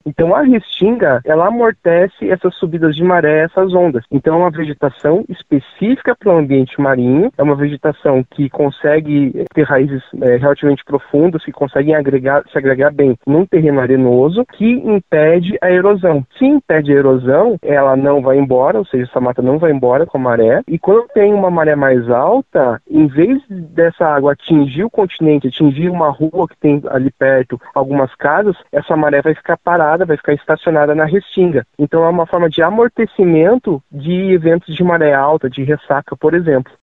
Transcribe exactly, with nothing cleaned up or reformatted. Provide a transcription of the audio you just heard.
Então a restinga, ela amortece essas subidas de maré, essas ondas. Então é uma vegetação específica para o ambiente marinho, é uma vegetação que consegue ter raízes é, relativamente profundas, que conseguem agregar, se agregar bem num terreno arenoso, que impede a erosão. Se impede a erosão, ela não vai embora, ou seja, essa mata não vai embora com a maré, e quando tem uma maré mais alta, em vez dessa água atingir o continente, atingir uma rua que tem ali perto, algumas casas, essa maré vai ficar parada, vai ficar estacionada na restinga. Então é uma forma de amortecimento de eventos de maré alta, de ressaca, por exemplo.